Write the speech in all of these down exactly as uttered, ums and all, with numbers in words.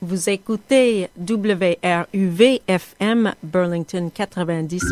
Vous écoutez W R U V F M Burlington quatre-vingt-dix.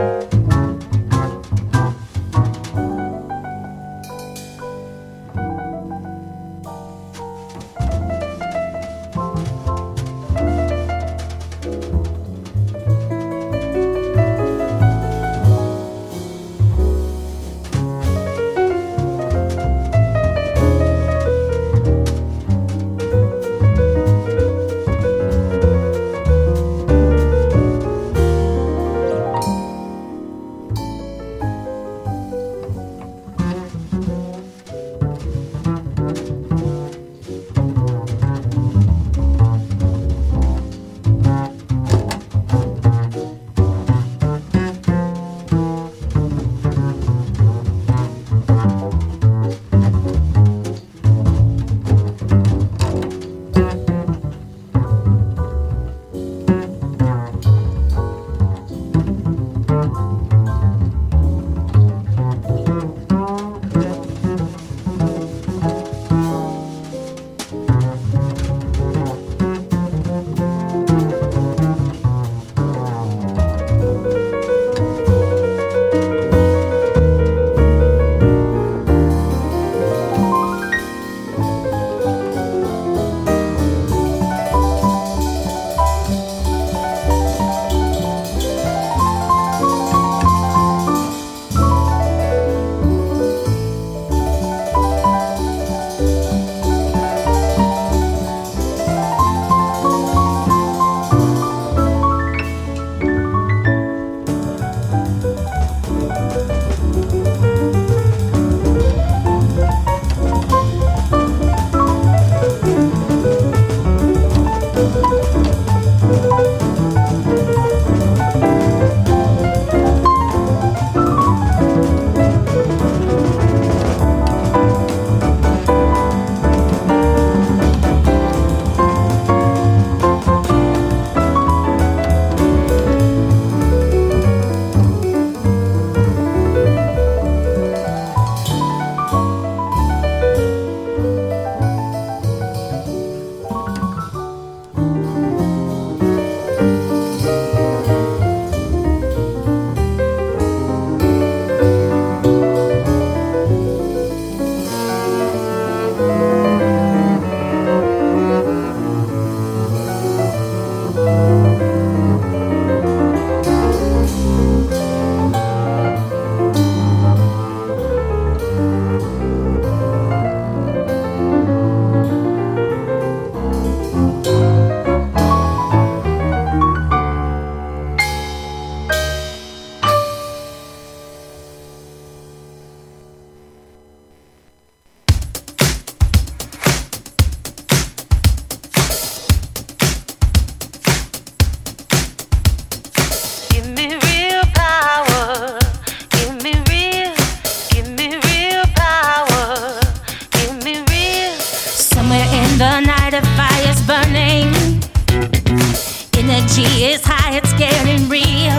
energy is high, it's getting real.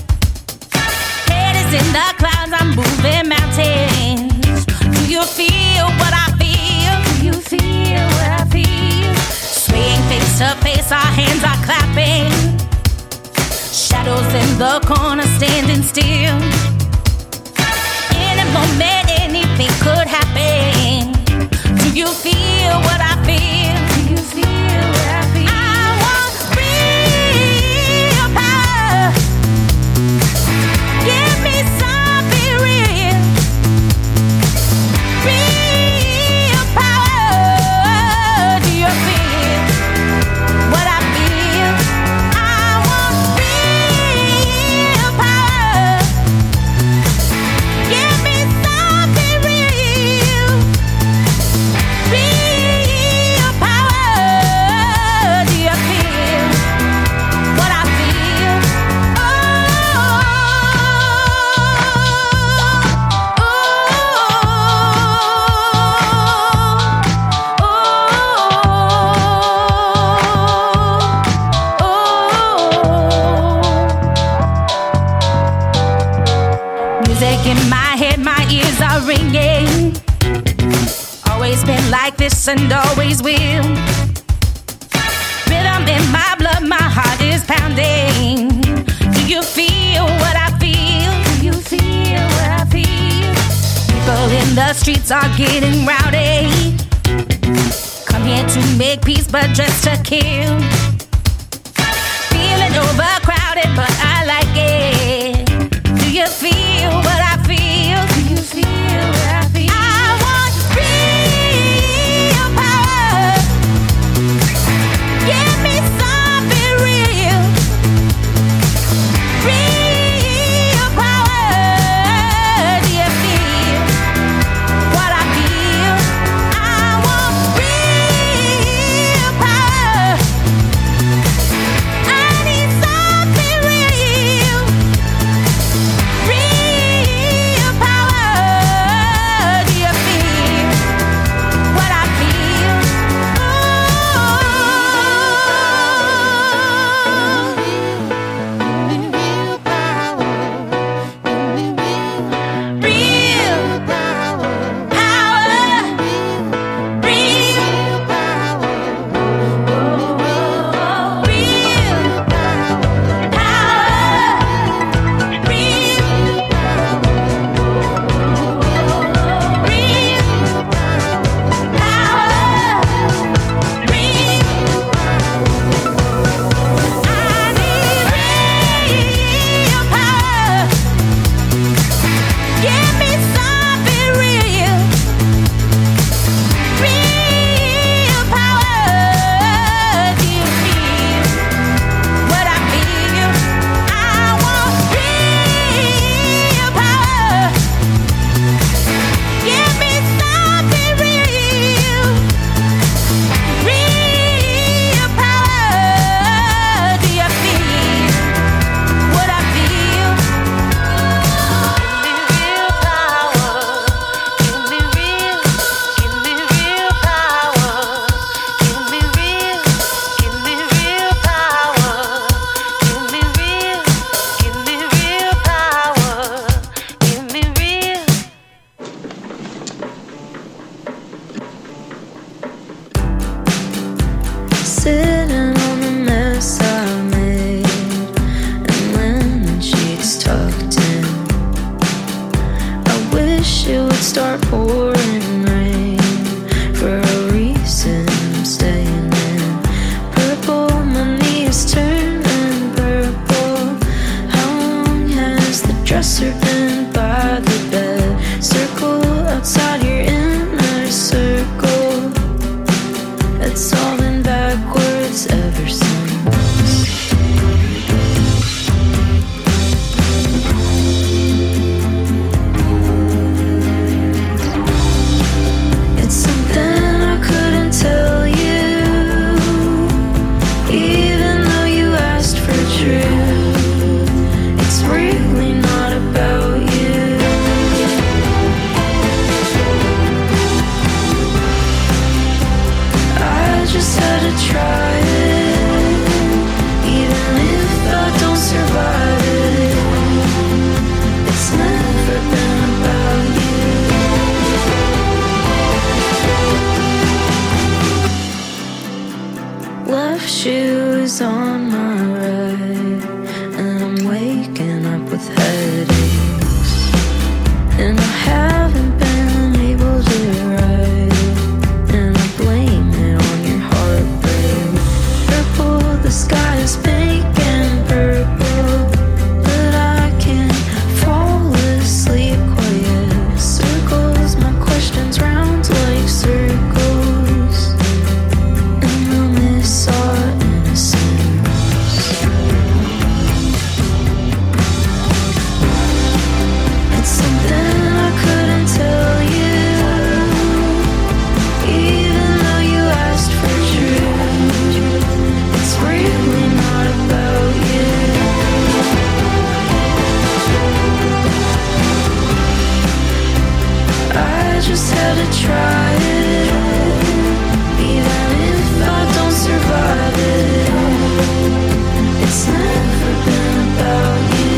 Head is in the clouds, I'm moving mountains. Do you feel what I feel? Do you feel what I feel? Swaying face to face, our hands are clapping. Shadows in the corner standing still. In a moment, anything could happen. Do you feel what I feel? Do you feel what I feel? I want real power. Give me something real. Real power. Do you feel what I feel? I want real power. Give me something real. Real power. Do you feel what I feel? Music in my head, my ears are ringing. Always been like this and always will. Rhythm in my blood, my heart is pounding. Do you feel what I feel? feel? Do you feel what I feel? People in the streets are getting rowdy. Come here to make peace, but just to kill. Feeling overcrowded, but I like it. Do you feel what I feel? Do you feel what I feel? I want real power. Give me something real. Real power. Do you feel what I feel? I want real power. I need something real. Real power. Do you feel what I feel? Real power. Real power. Real power. Give me something real. Real power. Do you feel what I feel? I want real power. Give me something real. Real power. Do you feel what I feel? Real power. Give me real. Give me real power. Give me real. Give me real power. Give me real. Give me real power. Give me real. Sitting on the mess I made, and lemon sheets tucked in. I wish it would start pouring rain. For a reason I'm staying in purple. My knees turning purple. How long has the dresser been by the bed? Circle outside your inner circle. It's all been backwards ever since. It's something I couldn't tell you, even though you asked for truth. It's really not about you. I just had to try it, even if I don't survive it. It's never been about you. Left shoe is on my right, and I'm waking up with headaches. And I haven't been able to write, and I blame it on your heartbreak. Purple, the sky is pink and purple, but I can't fall asleep quiet. Circles, my questions round like circles, and I miss our innocence. It's something I couldn't tell you, even though you asked for truth. It's really not about you. I just had to try it, even if I don't survive it. It's never been about you.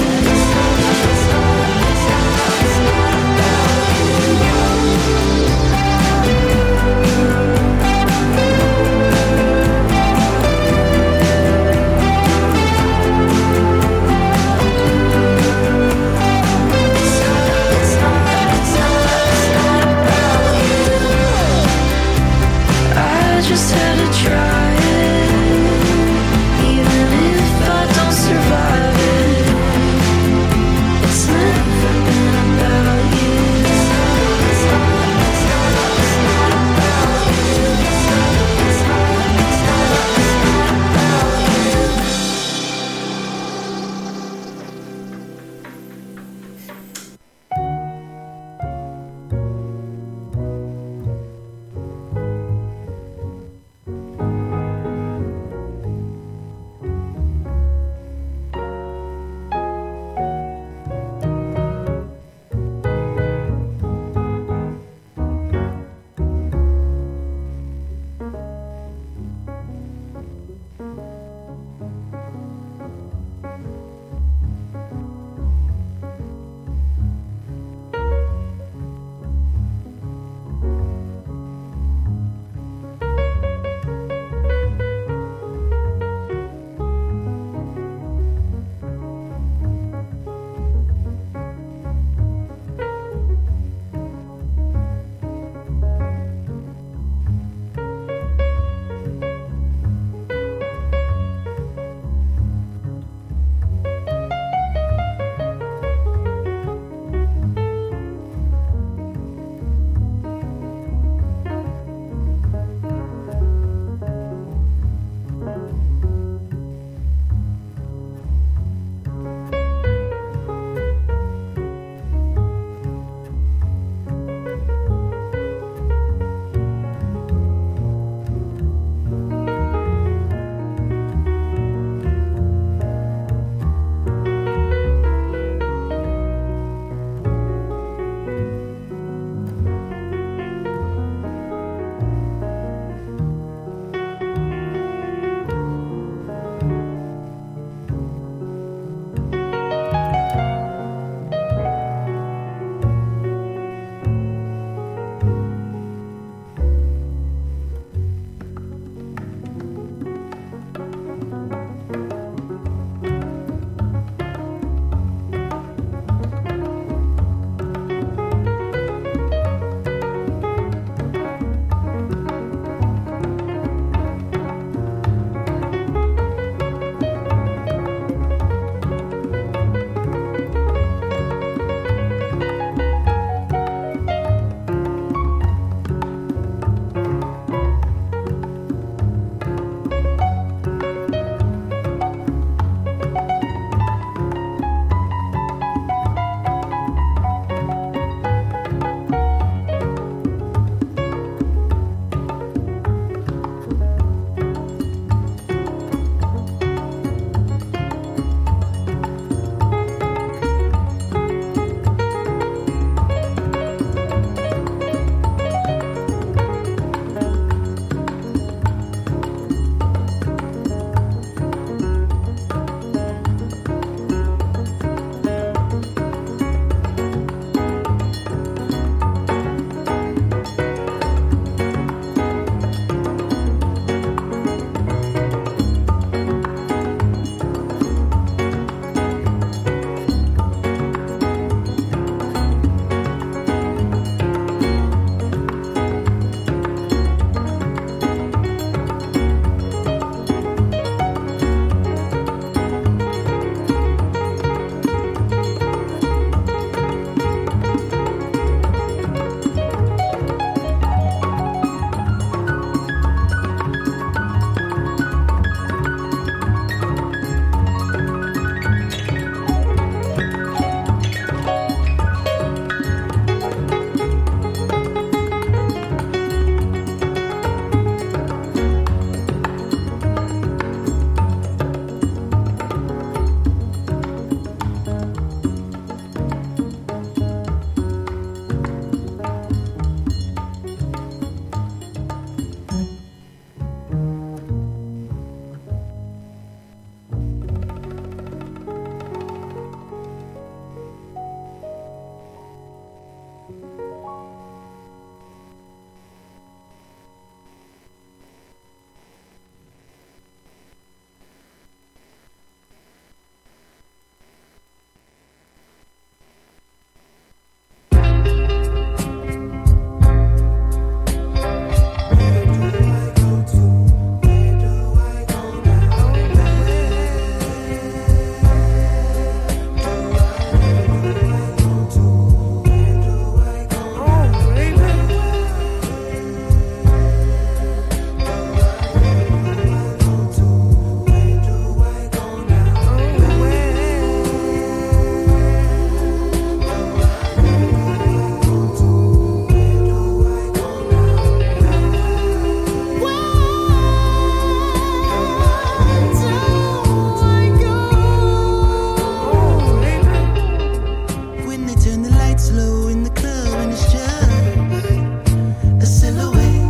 slow in the club and it's just a silhouette.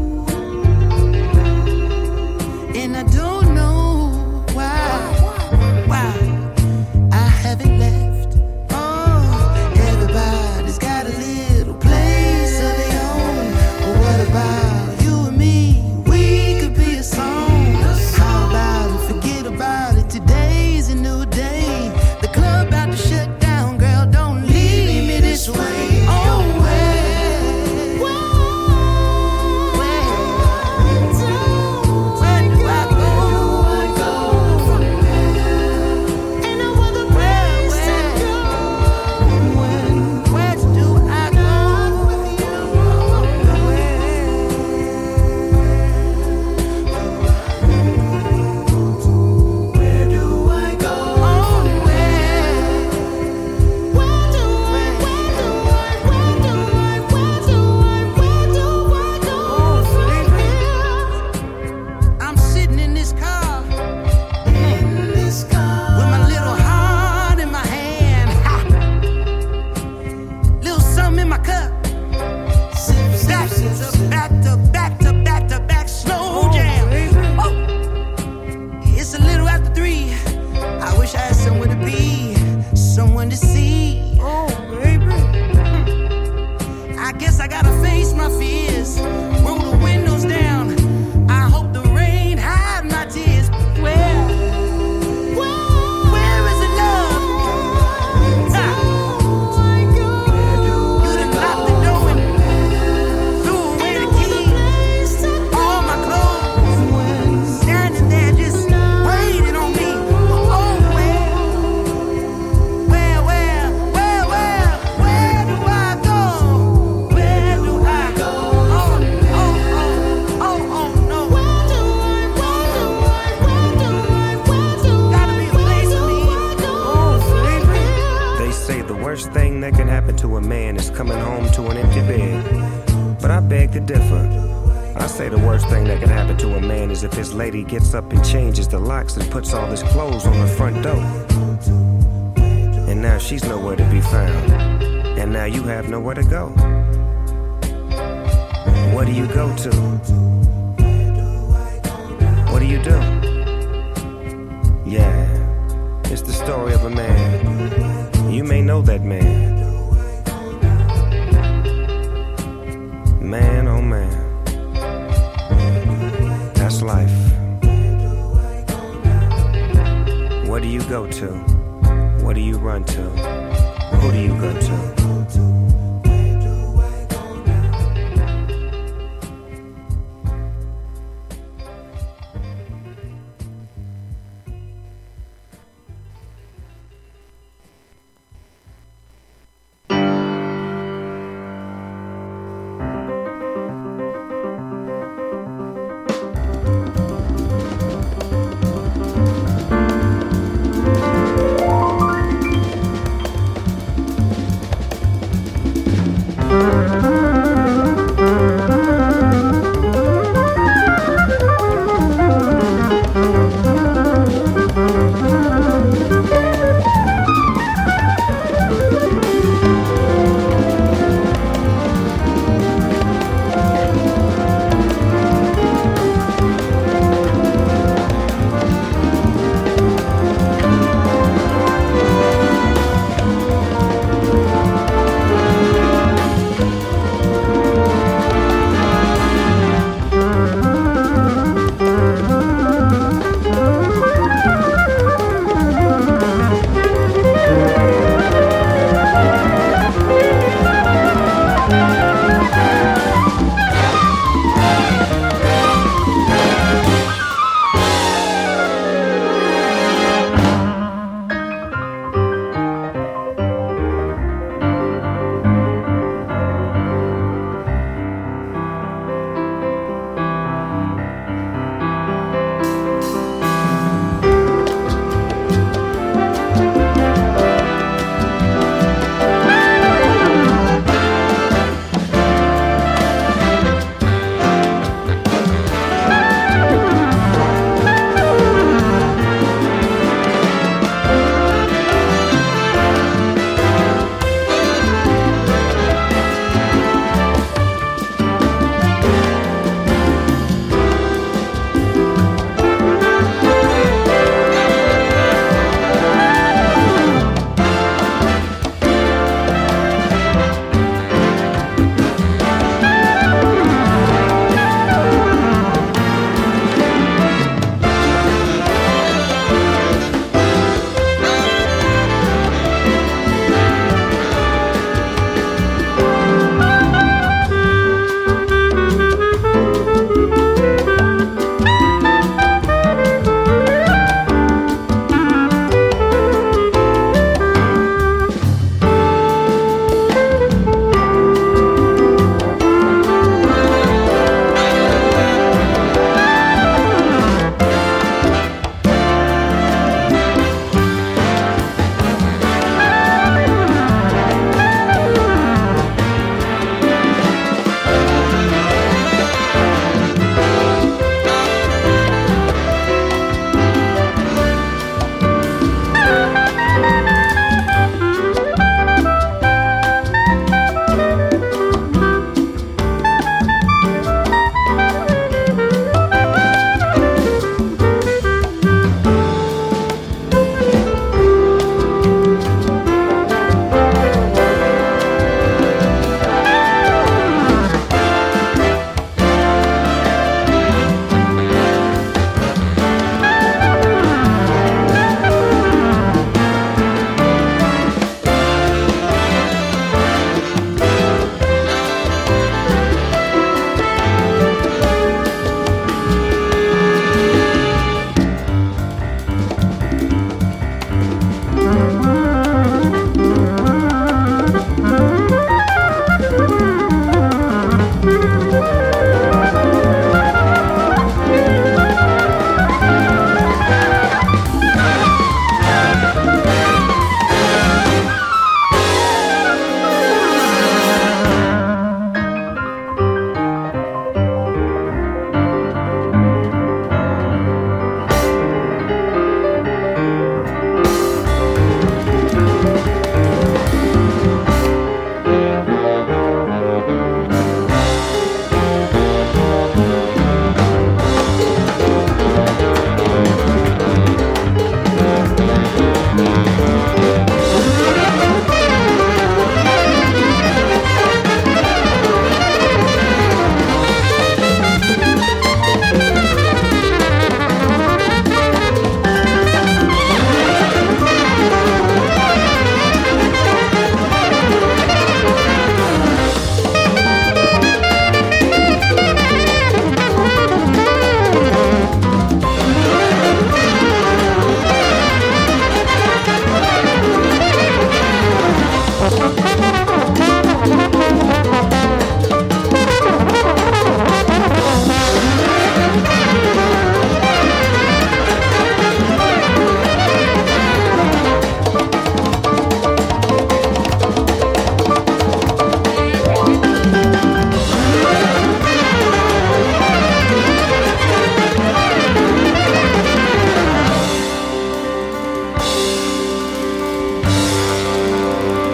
And I don't know why, why I haven't left. Oh, everybody's got a little place of their own. But what about you and me? We could be a song. How about it? Forget about it. Today's a new day. The club about to shut down, girl. Don't leave me this way. Oh, where, where, where, where do I go? Ain't no other place to go. When, where do I go? Where do I go? Oh, where? Where do I, where do I, where do I, where do I, where do I go from here? I'm sitting in this car, in this car, with my little heart in my hand. Ha! Little something in my cup. Back to back to back to back to back slow jam. Oh. It's a little after three. I wish I had somewhere to be, someone to see. Oh, baby. I guess I gotta face my fears. Roll the windows down. I hope the rain hide my tears. Where? Where is the love? Ah. You done locked the door and threw away the key. All my clothes standing there just waiting on me. Oh, where? Where, where, where, where, where do I go? Where do I go? Oh, oh, oh, oh, oh, no. Where do I, where do I, where do I, where do I, gotta be a place for me. Oh, baby. They say the worst thing that can happen to a man is coming home to an empty bed. But I beg to differ. I say the worst thing that can happen to a man is if his lady gets up and changes the locks and puts all his clothes on the front door. And now she's nowhere to be found. And now you have nowhere to go. What do you go to? What do you do? Yeah, it's the story of a man. You may know that man. Man, oh man. That's life. What do you go to? What do you run to? Who do you go to?